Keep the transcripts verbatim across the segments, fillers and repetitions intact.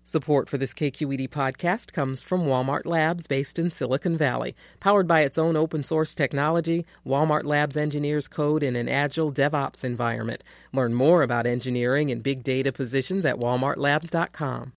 Support for this K Q E D podcast comes from Walmart Labs, based in Silicon Valley. Powered by its own open-source technology, Walmart Labs engineers code in an agile DevOps environment. Learn more about engineering and big data positions at walmart labs dot com.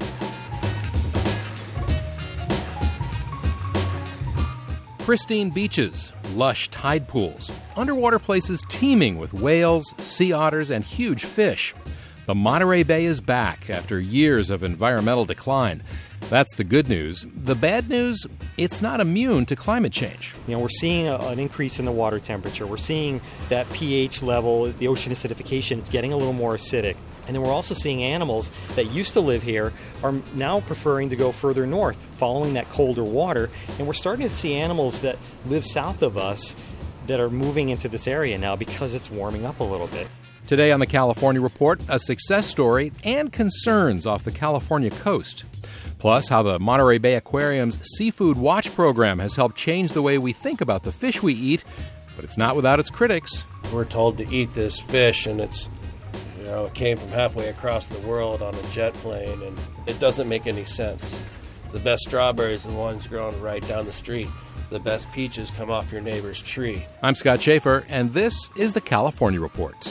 Pristine beaches, lush tide pools, underwater places teeming with whales, sea otters, and huge fish. The Monterey Bay is back after years of environmental decline. That's the good news. The bad news, it's not immune to climate change. You know, we're seeing a, an increase in the water temperature. We're seeing that pH level, the ocean acidification, it's getting a little more acidic. And then we're also seeing animals that used to live here are now preferring to go further north, following that colder water. And we're starting to see animals that live south of us that are moving into this area now because it's warming up a little bit. Today on the California Report, a success story and concerns off the California coast. Plus, how the Monterey Bay Aquarium's Seafood Watch program has helped change the way we think about the fish we eat, but it's not without its critics. We're told to eat this fish, and it's, you know, it came from halfway across the world on a jet plane, and it doesn't make any sense. The best strawberries are the ones grown right down the street. The best peaches come off your neighbor's tree. I'm Scott Schaefer, and this is the California Report.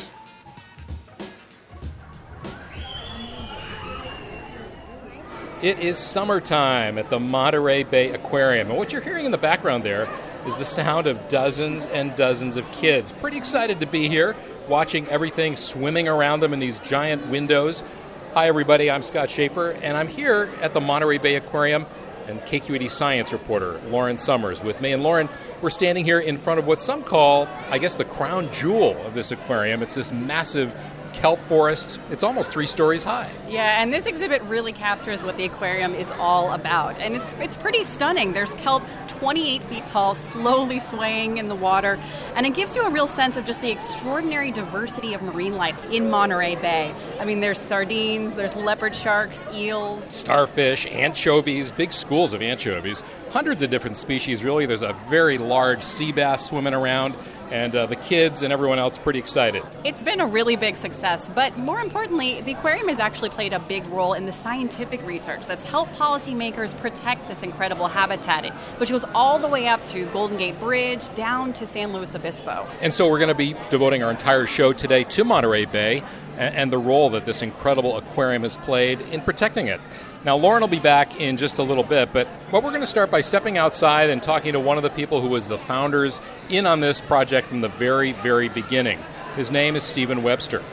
It is summertime at the Monterey Bay Aquarium, and what you're hearing in the background there is the sound of dozens and dozens of kids. Pretty excited to be here, watching everything swimming around them in these giant windows. Hi, everybody. I'm Scott Schaefer, and I'm here at the Monterey Bay Aquarium, and K Q E D science reporter Lauren Summers with me. And Lauren, we're standing here in front of what some call, I guess, the crown jewel of this aquarium. It's this massive kelp forest. It's almost three stories high. Yeah, and this exhibit really captures what the aquarium is all about. And it's it's pretty stunning. There's kelp twenty-eight feet tall, slowly swaying in the water. And it gives you a real sense of just the extraordinary diversity of marine life in Monterey Bay. I mean, there's sardines, there's leopard sharks, eels, starfish, anchovies, big schools of anchovies, hundreds of different species, really. There's a very large sea bass swimming around. And uh, the kids and everyone else pretty excited. It's been a really big success, but more importantly, the aquarium has actually played a big role in the scientific research that's helped policymakers protect this incredible habitat, which goes all the way up to Golden Gate Bridge, down to San Luis Obispo. And so we're going to be devoting our entire show today to Monterey Bay and, and the role that this incredible aquarium has played in protecting it. Now, Lauren will be back in just a little bit, but what we're going to start by stepping outside and talking to one of the people who was the founders in on this project from the very, very beginning. His name is Stephen Webster.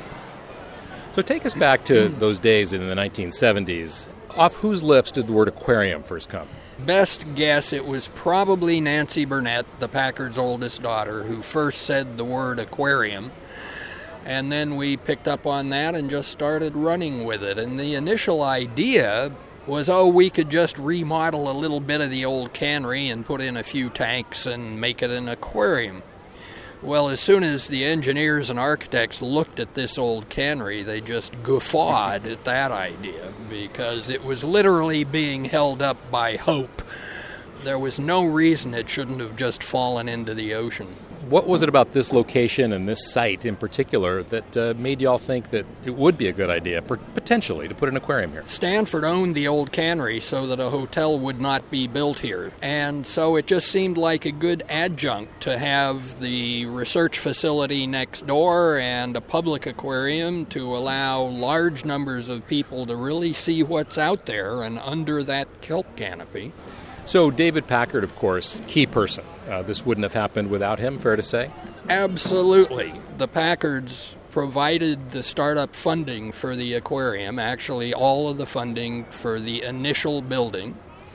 So take us back to those days in the nineteen seventies. Off whose lips did the word aquarium first come? Best guess it was probably Nancy Burnett, the Packard's oldest daughter, who first said the word aquarium. And then we picked up on that and just started running with it. And the initial idea was, oh, we could just remodel a little bit of the old cannery and put in a few tanks and make it an aquarium. Well, as soon as the engineers and architects looked at this old cannery, they just guffawed at that idea because it was literally being held up by hope. There was no reason it shouldn't have just fallen into the ocean. What was it about this location and this site in particular that uh, made y'all think that it would be a good idea, potentially, to put an aquarium here? Stanford owned the old cannery so that a hotel would not be built here. And so it just seemed like a good adjunct to have the research facility next door and a public aquarium to allow large numbers of people to really see what's out there and under that kelp canopy. So David Packard, of course, key person. Uh, this wouldn't have happened without him, fair to say? Absolutely. The Packards provided the startup funding for the aquarium. Actually, all of the funding for the initial building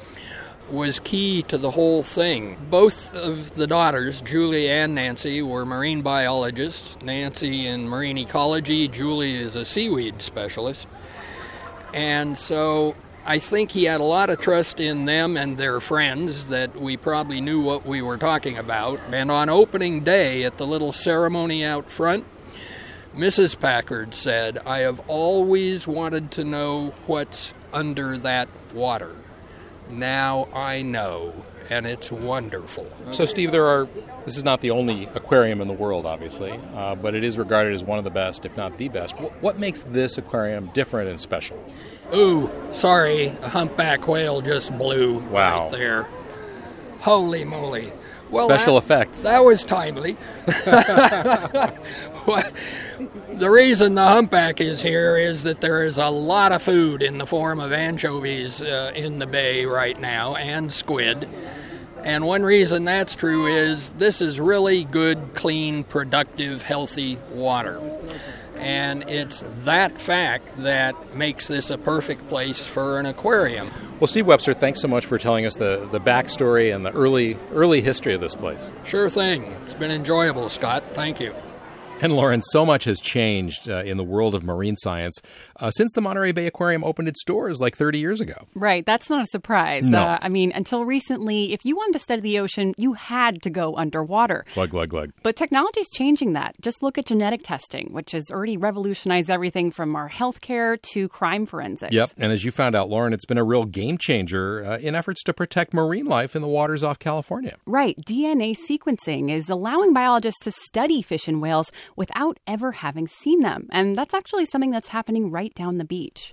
was key to the whole thing. Both of the daughters, Julie and Nancy, were marine biologists. Nancy in marine ecology, Julie is a seaweed specialist. And so I think he had a lot of trust in them and their friends that we probably knew what we were talking about. And on opening day at the little ceremony out front, Missus Packard said, "I have always wanted to know what's under that water. Now I know, and it's wonderful." So, Steve, there are. This is not the only aquarium in the world, obviously, uh, but it is regarded as one of the best, if not the best. What, what makes this aquarium different and special? Ooh, sorry, a humpback whale just blew Wow. right there. Holy moly. Well, Special that, effects. That was timely. Well, the reason the humpback is here is that there is a lot of food in the form of anchovies uh, in the bay right now, and squid. And one reason that's true is this is really good, clean, productive, healthy water. And it's that fact that makes this a perfect place for an aquarium. Well, Steve Webster, thanks so much for telling us the, the backstory and the early early history of this place. Sure thing. It's been enjoyable, Scott. Thank you. And Lauren, so much has changed uh, in the world of marine science uh, since the Monterey Bay Aquarium opened its doors like thirty years ago. Right. That's not a surprise. No. Uh, I mean, until recently, if you wanted to study the ocean, you had to go underwater. Glug, glug, glug. But technology is changing that. Just look at genetic testing, which has already revolutionized everything from our healthcare to crime forensics. Yep. And as you found out, Lauren, it's been a real game changer uh, in efforts to protect marine life in the waters off California. Right. D N A sequencing is allowing biologists to study fish and whales without ever having seen them. And that's actually something that's happening right down the beach.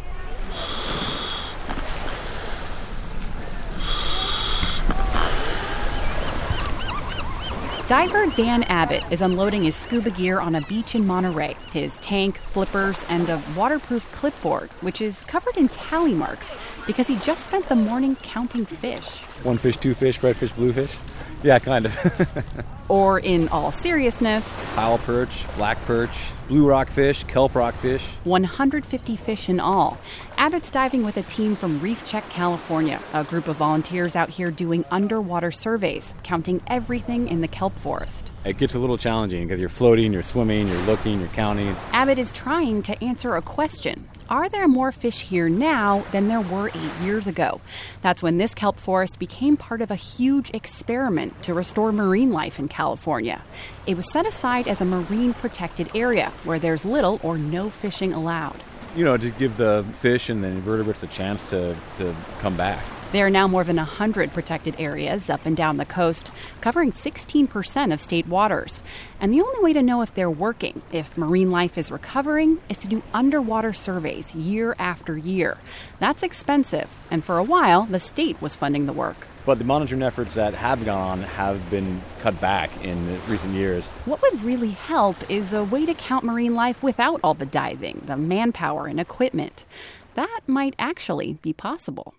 Diver Dan Abbott is unloading his scuba gear on a beach in Monterey. His tank, flippers, and a waterproof clipboard, which is covered in tally marks because he just spent the morning counting fish. One fish, two fish, red fish, blue fish. Yeah, kind of. Or in all seriousness, Powell perch, black perch, blue rockfish, kelp rockfish. one hundred fifty fish in all. Abbott's diving with a team from Reef Check, California, a group of volunteers out here doing underwater surveys, counting everything in the kelp forest. It gets a little challenging because you're floating, you're swimming, you're looking, you're counting. Abbott is trying to answer a question. Are there more fish here now than there were eight years ago? That's when this kelp forest became part of a huge experiment to restore marine life in California. It was set aside as a marine protected area where there's little or no fishing allowed. You know, to give the fish and the invertebrates a chance to, to come back. There are now more than one hundred protected areas up and down the coast, covering sixteen percent of state waters. And the only way to know if they're working, if marine life is recovering, is to do underwater surveys year after year. That's expensive, and for a while, the state was funding the work. But the monitoring efforts that have gone on have been cut back in recent years. What would really help is a way to count marine life without all the diving, the manpower, and equipment. That might actually be possible.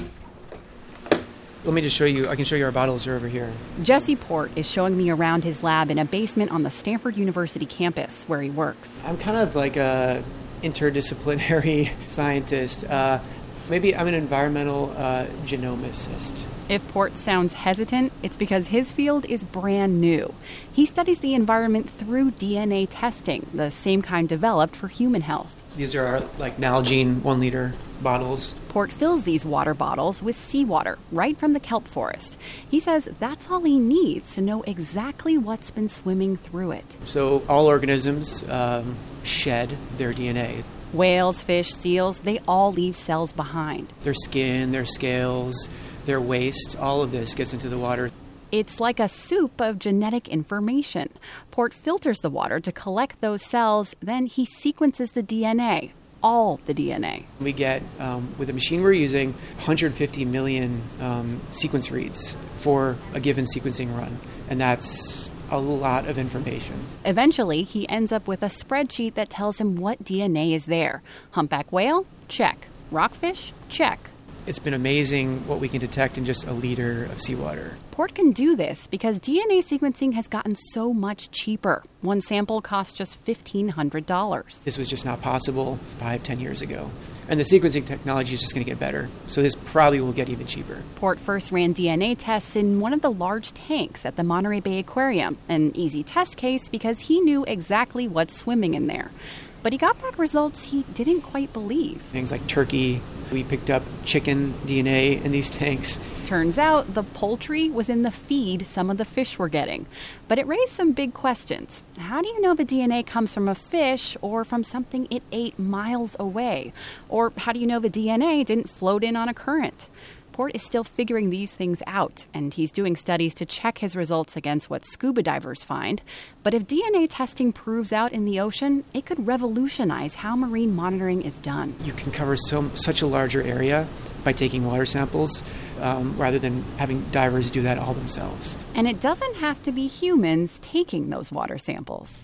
Let me just show you. I can show you our bottles are over here. Jesse Port is showing me around his lab in a basement on the Stanford University campus where he works. I'm kind of like a interdisciplinary scientist. Uh, maybe I'm an environmental uh, genomicist. If Port sounds hesitant, it's because his field is brand new. He studies the environment through D N A testing, the same kind developed for human health. These are our like Nalgene one liter bottles. Port fills these water bottles with seawater right from the kelp forest. He says that's all he needs to know exactly what's been swimming through it. So all organisms um, shed their D N A. Whales, fish, seals, they all leave cells behind. Their skin, their scales, their waste, all of this gets into the water. It's like a soup of genetic information. Port filters the water to collect those cells, then he sequences the D N A, all the D N A. We get, um, with the machine we're using, one hundred fifty million um, sequence reads for a given sequencing run, and that's a lot of information. Eventually, he ends up with a spreadsheet that tells him what D N A is there. Humpback whale? Check. Rockfish? Check. It's been amazing what we can detect in just a liter of seawater. Port can do this because D N A sequencing has gotten so much cheaper. One sample costs just fifteen hundred dollars. This was just not possible five, ten years ago. And the sequencing technology is just going to get better. So this probably will get even cheaper. Port first ran D N A tests in one of the large tanks at the Monterey Bay Aquarium, an easy test case because he knew exactly what's swimming in there. But he got back results he didn't quite believe. Things like turkey. We picked up chicken D N A in these tanks. Turns out the poultry was in the feed some of the fish were getting. But it raised some big questions. How do you know the D N A comes from a fish or from something it ate miles away? Or how do you know the D N A didn't float in on a current? Report is still figuring these things out, and he's doing studies to check his results against what scuba divers find. But if D N A testing proves out in the ocean, it could revolutionize how marine monitoring is done. You can cover so such a larger area by taking water samples um, rather than having divers do that all themselves. And it doesn't have to be humans taking those water samples.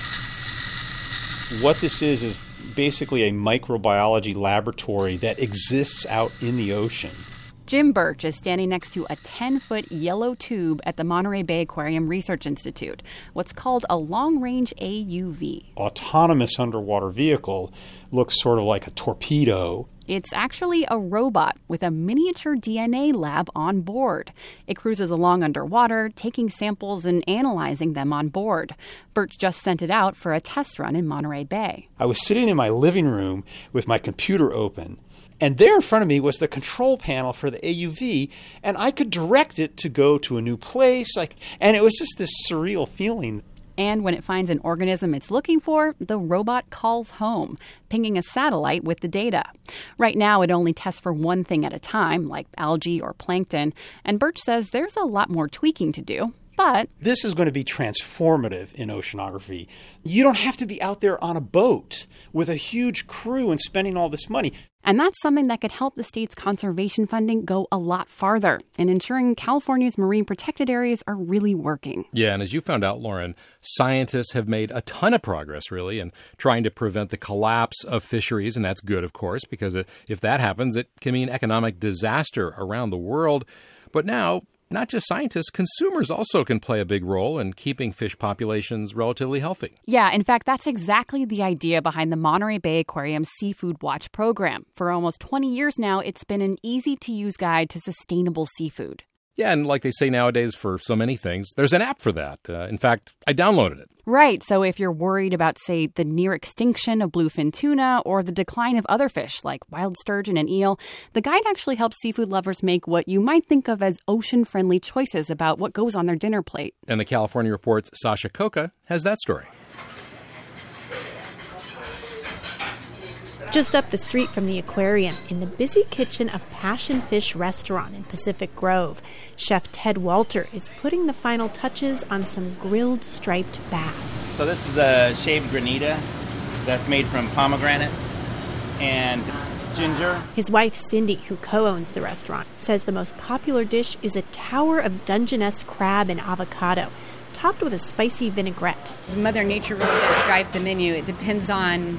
What this is is basically a microbiology laboratory that exists out in the ocean. Jim Birch is standing next to a ten-foot yellow tube at the Monterey Bay Aquarium Research Institute, what's called a long-range A U V. Autonomous underwater vehicle looks sort of like a torpedo. It's actually a robot with a miniature D N A lab on board. It cruises along underwater, taking samples and analyzing them on board. Birch just sent it out for a test run in Monterey Bay. I was sitting in my living room with my computer open, and there in front of me was the control panel for the A U V, and I could direct it to go to a new place. Like, and it was just this surreal feeling. And when it finds an organism it's looking for, the robot calls home, pinging a satellite with the data. Right now, it only tests for one thing at a time, like algae or plankton, and Birch says there's a lot more tweaking to do. But this is going to be transformative in oceanography. You don't have to be out there on a boat with a huge crew and spending all this money. And that's something that could help the state's conservation funding go a lot farther in ensuring California's marine protected areas are really working. Yeah, and as you found out, Lauren, scientists have made a ton of progress, really, in trying to prevent the collapse of fisheries. And that's good, of course, because if that happens, it can mean economic disaster around the world. But now, not just scientists, consumers also can play a big role in keeping fish populations relatively healthy. Yeah, in fact, that's exactly the idea behind the Monterey Bay Aquarium Seafood Watch program. For almost twenty years now, it's been an easy-to-use guide to sustainable seafood. Yeah, and like they say nowadays for so many things, there's an app for that. Uh, in fact, I downloaded it. Right, so if you're worried about, say, the near extinction of bluefin tuna or the decline of other fish like wild sturgeon and eel, the guide actually helps seafood lovers make what you might think of as ocean-friendly choices about what goes on their dinner plate. And the California Report's Sasha Coca has that story. Just up the street from the aquarium, in the busy kitchen of Passion Fish Restaurant in Pacific Grove, Chef Ted Walter is putting the final touches on some grilled striped bass. So this is a shaved granita that's made from pomegranates and ginger. His wife, Cindy, who co-owns the restaurant, says the most popular dish is a tower of Dungeness crab and avocado, topped with a spicy vinaigrette. Mother Nature really does drive the menu. It depends on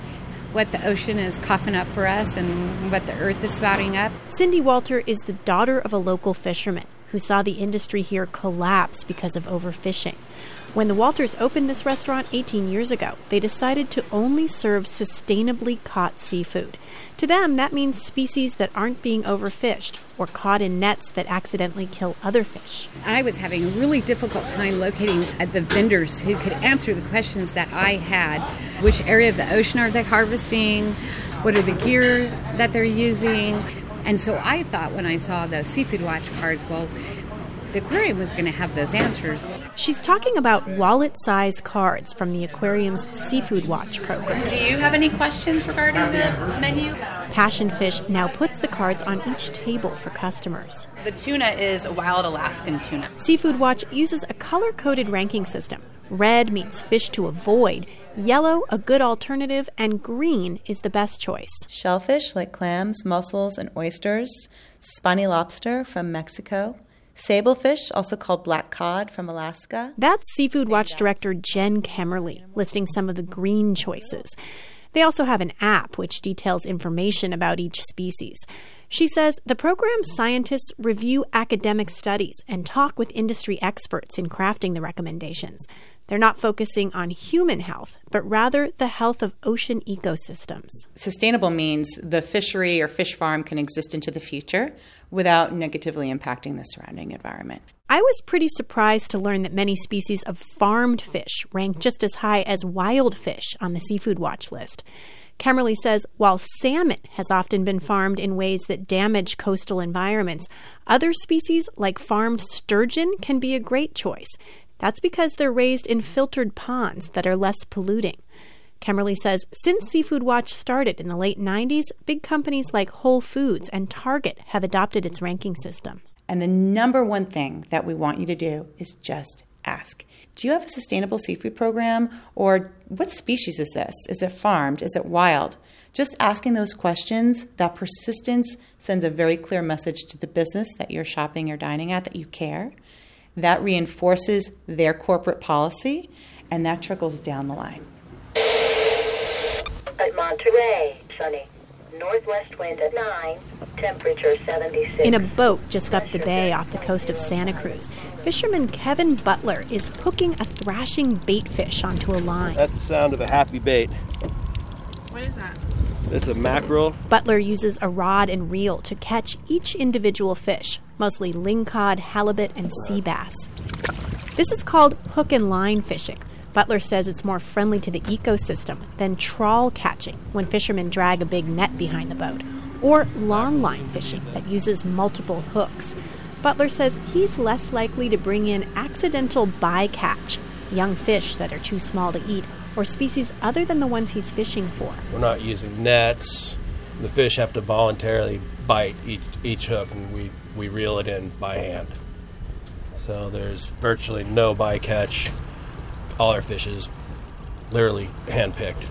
what the ocean is coughing up for us and what the earth is spouting up. Cindy Walter is the daughter of a local fisherman who saw the industry here collapse because of overfishing. When the Walters opened this restaurant eighteen years ago, they decided to only serve sustainably caught seafood. To them, that means species that aren't being overfished or caught in nets that accidentally kill other fish. I was having a really difficult time locating the vendors who could answer the questions that I had. Which area of the ocean are they harvesting? What are the gear that they're using? And so I thought when I saw the Seafood Watch cards, well, the aquarium was going to have those answers. She's talking about wallet-size cards from the aquarium's Seafood Watch program. Do you have any questions regarding the menu? Passion Fish now puts the cards on each table for customers. The tuna is a wild Alaskan tuna. Seafood Watch uses a color-coded ranking system. Red means fish to avoid, yellow a good alternative, and green is the best choice. Shellfish like clams, mussels, and oysters. Spiny lobster from Mexico. Sablefish, also called black cod from Alaska. That's Seafood Watch director Jen Kemmerly, listing some of the green choices. They also have an app which details information about each species. She says the program's scientists review academic studies and talk with industry experts in crafting the recommendations. They're not focusing on human health, but rather the health of ocean ecosystems. Sustainable means the fishery or fish farm can exist into the future without negatively impacting the surrounding environment. I was pretty surprised to learn that many species of farmed fish rank just as high as wild fish on the Seafood Watch list. Kemmerly says while salmon has often been farmed in ways that damage coastal environments, other species like farmed sturgeon can be a great choice. That's because they're raised in filtered ponds that are less polluting. Kemmerly says since Seafood Watch started in the late nineties, big companies like Whole Foods and Target have adopted its ranking system. And the number one thing that we want you to do is just ask. Do you have a sustainable seafood program? Or what species is this? Is it farmed? Is it wild? Just asking those questions, that persistence sends a very clear message to the business that you're shopping or dining at that you care. That reinforces their corporate policy, and that trickles down the line. At Monterey, sunny. Northwest wind at nine, temperature seventy-six. In a boat just up the bay off the coast of Santa Cruz, fisherman Kevin Butler is hooking a thrashing bait fish onto a line. That's the sound of a happy bait. What is that? It's a mackerel. Butler uses a rod and reel to catch each individual fish, mostly lingcod, halibut, and sea bass. This is called hook and line fishing. Butler says it's more friendly to the ecosystem than trawl catching, when fishermen drag a big net behind the boat, or long line fishing that uses multiple hooks. Butler says he's less likely to bring in accidental bycatch, young fish that are too small to eat, or species other than the ones he's fishing for. We're not using nets. The fish have to voluntarily bite each, each hook, and we, we reel it in by hand. So there's virtually no bycatch. All our fish is literally hand-picked.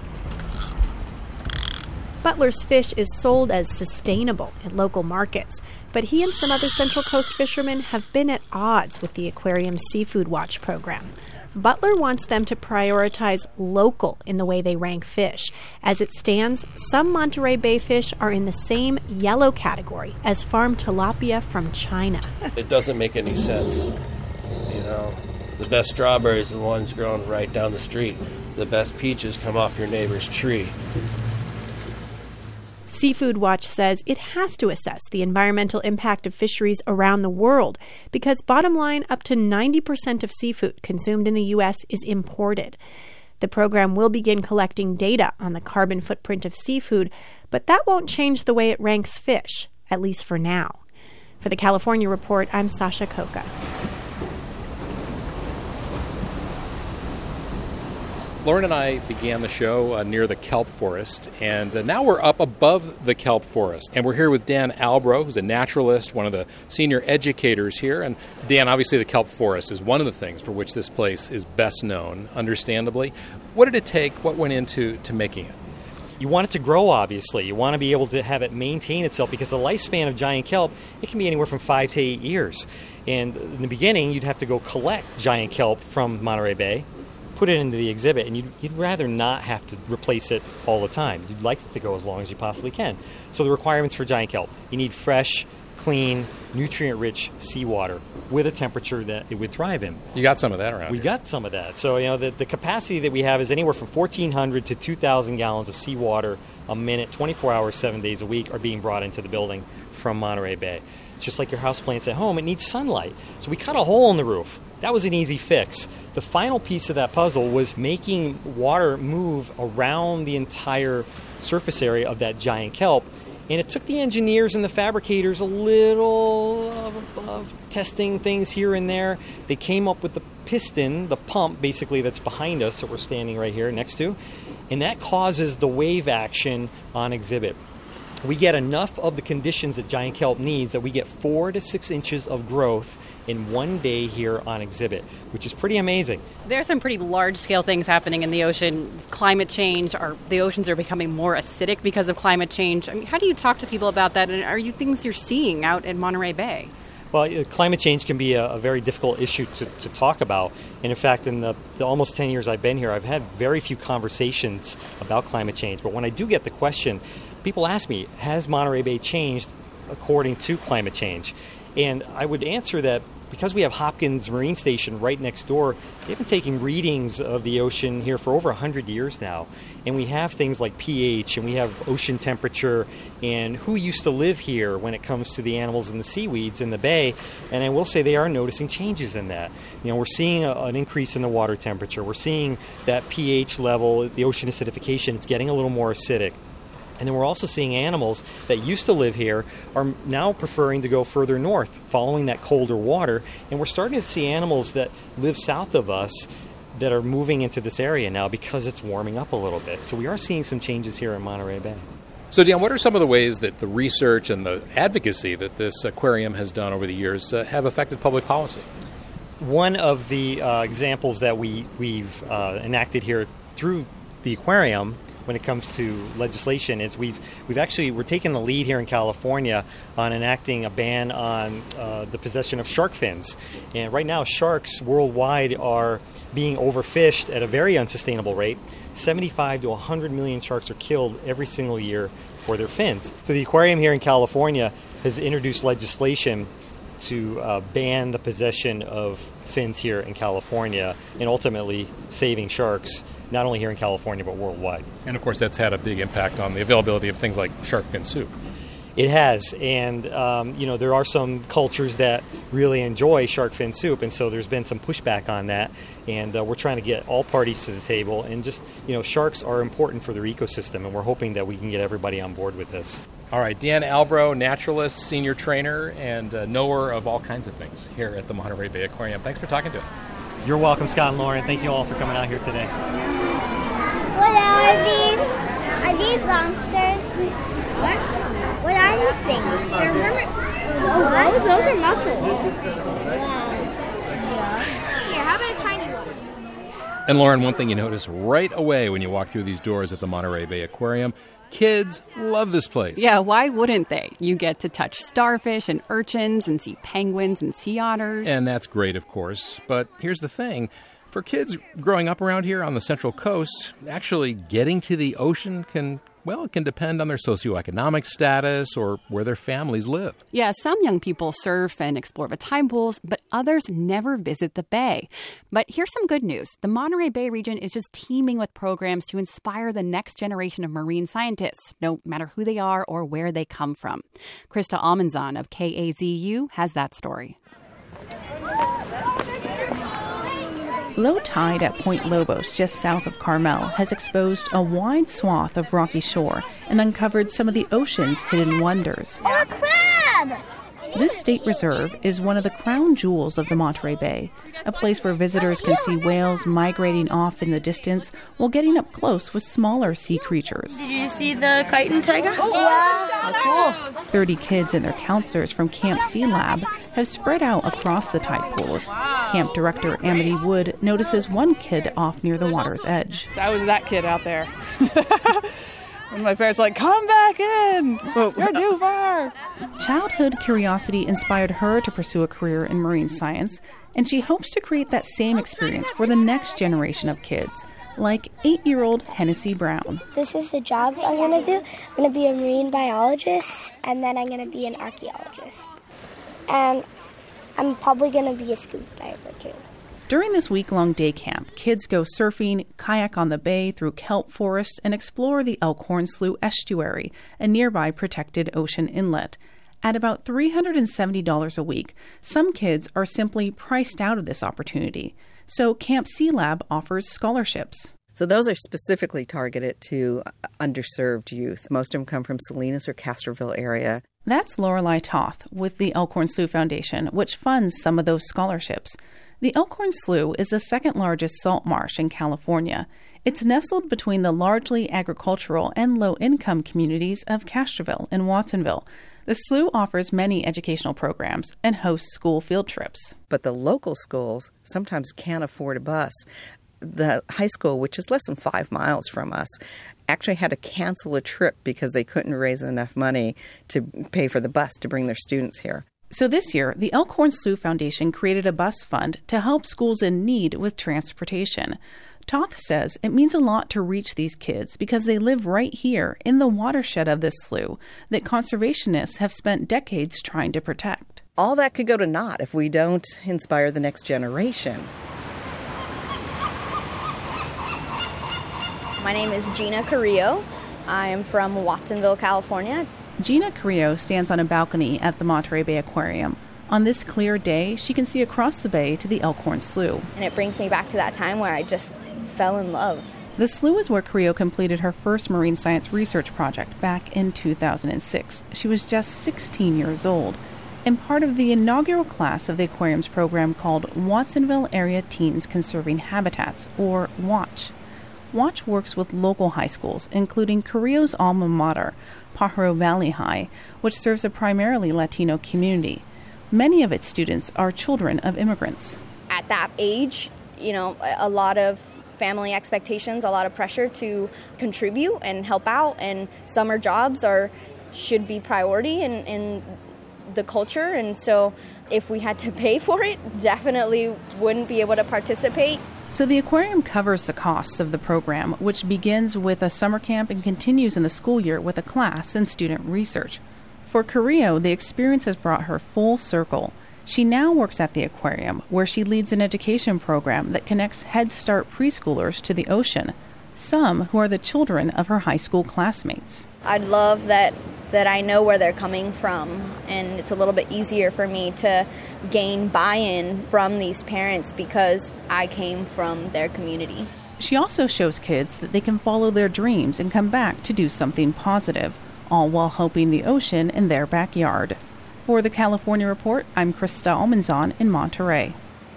Butler's fish is sold as sustainable in local markets, but he and some other Central Coast fishermen have been at odds with the aquarium's Seafood Watch program. Butler wants them to prioritize local in the way they rank fish. As it stands, some Monterey Bay fish are in the same yellow category as farmed tilapia from China. It doesn't make any sense, you know. The best strawberries are the ones grown right down the street. The best peaches come off your neighbor's tree. Seafood Watch says it has to assess the environmental impact of fisheries around the world because, bottom line, up to ninety percent of seafood consumed in the U S is imported. The program will begin collecting data on the carbon footprint of seafood, but that won't change the way it ranks fish, at least for now. For the California Report, I'm Sasha Coca. Lauren and I began the show uh, near the kelp forest, and uh, now we're up above the kelp forest. And we're here with Dan Albro, who's a naturalist, one of the senior educators here. And Dan, obviously the kelp forest is one of the things for which this place is best known, understandably. What did it take? What went into to making it? You want it to grow, obviously. You want to be able to have it maintain itself because the lifespan of giant kelp, it can be anywhere from five to eight years. And in the beginning, you'd have to go collect giant kelp from Monterey Bay, put it into the exhibit, and you'd, you'd rather not have to replace it all the time. You'd like it to go as long as you possibly can. So the requirements for giant kelp, you need fresh, clean, nutrient-rich seawater with a temperature that it would thrive in. You got some of that around We here. got some of that. So, you know, the, the capacity that we have is anywhere from fourteen hundred to two thousand gallons of seawater a minute, twenty-four hours, seven days a week are being brought into the building from Monterey Bay. It's just like your houseplants at home. It needs sunlight. So we cut a hole in the roof. That was an easy fix. The final piece of that puzzle was making water move around the entire surface area of that giant kelp. And it took the engineers and the fabricators a little of, of testing things here and there. They came up with the piston, the pump basically that's behind us that we're standing right here next to. And that causes the wave action on exhibit. We get enough of the conditions that giant kelp needs that we get four to six inches of growth in one day here on exhibit, which is pretty amazing. There are some pretty large-scale things happening in the ocean. Climate change, are, the oceans are becoming more acidic because of climate change. I mean, how do you talk to people about that, and are you things you're seeing out in Monterey Bay? Well, climate change can be a, a very difficult issue to, to talk about. And in fact, in the, the almost ten years I've been here, I've had very few conversations about climate change. But when I do get the question, people ask me, has Monterey Bay changed according to climate change? And I would answer that because we have Hopkins Marine Station right next door, they've been taking readings of the ocean here for over one hundred years now. And we have things like pH, and we have ocean temperature, and who used to live here when it comes to the animals and the seaweeds in the bay. And I will say they are noticing changes in that. You know, we're seeing a, an increase in the water temperature. We're seeing that pH level, the ocean acidification, it's getting a little more acidic. And then we're also seeing animals that used to live here are now preferring to go further north, following that colder water. And we're starting to see animals that live south of us that are moving into this area now because it's warming up a little bit. So we are seeing some changes here in Monterey Bay. So, Dan, what are some of the ways that the research and the advocacy that this aquarium has done over the years uh, have affected public policy? One of the uh, examples that we, we've uh, enacted here through the aquarium when it comes to legislation is we've we've actually we're taking the lead here in California on enacting a ban on uh, the possession of shark fins. And right now, sharks worldwide are being overfished at a very unsustainable rate. seventy-five to one hundred million sharks are killed every single year for their fins. So the aquarium here in California has introduced legislation to uh, ban the possession of fins here in California and ultimately saving sharks, not only here in California, but worldwide. And, of course, that's had a big impact on the availability of things like shark fin soup. It has, and, um, you know, there are some cultures that really enjoy shark fin soup, and so there's been some pushback on that, and uh, we're trying to get all parties to the table, and just, you know, sharks are important for their ecosystem, and we're hoping that we can get everybody on board with this. All right, Dan Albro, naturalist, senior trainer, and uh, knower of all kinds of things here at the Monterey Bay Aquarium. Thanks for talking to us. You're welcome, Scott and Lauren. Thank you all for coming out here today. What are these? Are these lobsters? What? What are these things? They're hermit. Oh, those, those are mussels. Wow. Here, how about a tiny one? And Lauren, one thing you notice right away when you walk through these doors at the Monterey Bay Aquarium, kids love this place. Yeah, why wouldn't they? You get to touch starfish and urchins and see penguins and sea otters. And that's great, of course. But here's the thing. For kids growing up around here on the Central Coast, actually getting to the ocean can, well, it can depend on their socioeconomic status or where their families live. Yeah, some young people surf and explore the tide pools, but others never visit the bay. But here's some good news. The Monterey Bay region is just teeming with programs to inspire the next generation of marine scientists, no matter who they are or where they come from. Krista Almanzon of K A Z U has that story. Low tide at Point Lobos, just south of Carmel, has exposed a wide swath of rocky shore and uncovered some of the ocean's hidden wonders. Oh, a crab! This state reserve is one of the crown jewels of the Monterey Bay, a place where visitors can see whales migrating off in the distance while getting up close with smaller sea creatures. Did you see the chitin tiger? Oh, wow. Oh, cool. thirty kids and their counselors from Camp Sea Lab have spread out across the tide pools. Camp director Amity Wood notices one kid off near the water's edge. I was that kid out there. And my parents were like, come back in! You're too far! Childhood curiosity inspired her to pursue a career in marine science, and she hopes to create that same experience for the next generation of kids, like eight-year-old Hennessy Brown. This is the jobs I'm going to do. I'm going to be a marine biologist, and then I'm going to be an archaeologist. And I'm probably going to be a scuba diver, too. During this week-long day camp, kids go surfing, kayak on the bay through kelp forests, and explore the Elkhorn Slough Estuary, a nearby protected ocean inlet. At about three hundred seventy dollars a week, some kids are simply priced out of this opportunity. So Camp Sea Lab offers scholarships. So those are specifically targeted to underserved youth. Most of them come from Salinas or Castroville area. That's Lorelei Toth with the Elkhorn Slough Foundation, which funds some of those scholarships. The Elkhorn Slough is the second largest salt marsh in California. It's nestled between the largely agricultural and low-income communities of Castroville and Watsonville. The slough offers many educational programs and hosts school field trips. But the local schools sometimes can't afford a bus. The high school, which is less than five miles from us, actually had to cancel a trip because they couldn't raise enough money to pay for the bus to bring their students here. So this year, the Elkhorn Slough Foundation created a bus fund to help schools in need with transportation. Toth says it means a lot to reach these kids because they live right here in the watershed of this slough that conservationists have spent decades trying to protect. All that could go to naught if we don't inspire the next generation. My name is Gina Carrillo. I am from Watsonville, California. Gina Carrillo stands on a balcony at the Monterey Bay Aquarium. On this clear day, she can see across the bay to the Elkhorn Slough. And it brings me back to that time where I just fell in love. The slough is where Carrillo completed her first marine science research project back in two thousand six. She was just sixteen years old. and part of the inaugural class of the aquarium's program called Watsonville Area Teens Conserving Habitats, or WATCH. WATCH works with local high schools, including Carrillo's alma mater, Pajaro Valley High, which serves a primarily Latino community. Many of its students are children of immigrants. At that age, you know, a lot of family expectations, a lot of pressure to contribute and help out, and summer jobs are should be priority in, in the culture, and so if we had to pay for it, definitely wouldn't be able to participate. So the aquarium covers the costs of the program, which begins with a summer camp and continues in the school year with a class and student research. For Carrillo, the experience has brought her full circle. She now works at the aquarium, where she leads an education program that connects Head Start preschoolers to the ocean, some who are the children of her high school classmates. I'd love that that I know where they're coming from, and it's a little bit easier for me to gain buy-in from these parents because I came from their community. She also shows kids that they can follow their dreams and come back to do something positive, all while helping the ocean in their backyard. For the California Report, I'm Krista Almanzon in Monterey.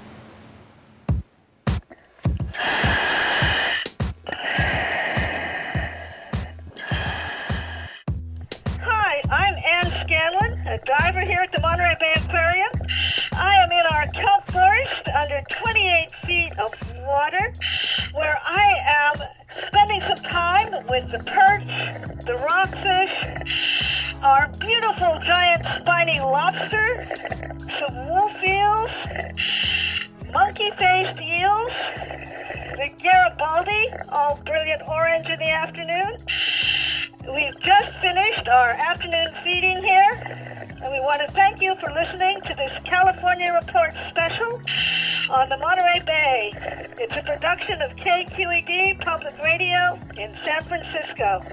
Hi, I'm Ann Scanlon, a diver here at the Monterey Bay Aquarium. I am in our kelp forest under twenty-eight feet of water, where I am spending some time with the perch, the rockfish, our beautiful giant spiny lobster, some wolf eels, monkey-faced eels, the Garibaldi, all brilliant orange in the afternoon. We've just finished our afternoon feeding here, and we want to thank you for listening to this California Report special on the Monterey Bay. It's a production of K Q E D Public Radio in San Francisco.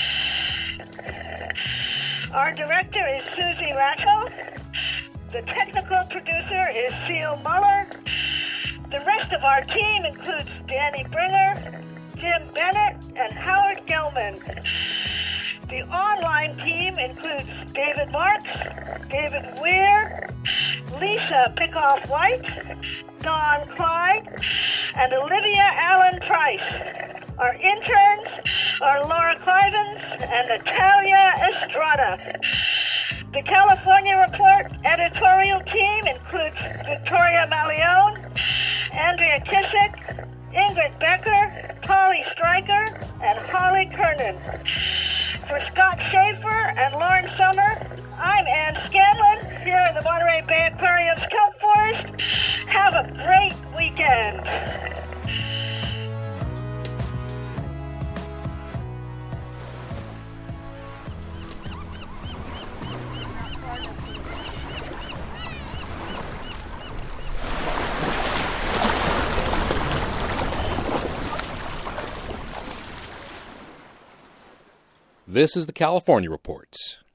Our director is Susie Ratko. The technical producer is Seal Muller. The rest of our team includes Danny Bringer, Jim Bennett, and Howard Gelman. The online team includes David Marks, David Weir, Lisa Pickoff-White, Don Clyde, and Olivia Allen Price. Our interns are Laura Clivens and Natalia Estrada. The California Report editorial team includes Victoria Malione, Andrea Kissick, Ingrid Becker, Polly Stryker, and Holly Kernan. For Scott Schaefer and Lauren Summer, I'm Ann Scanlon here in the Monterey Bay Aquarium's kelp forest. Have a great weekend. This is the California Report.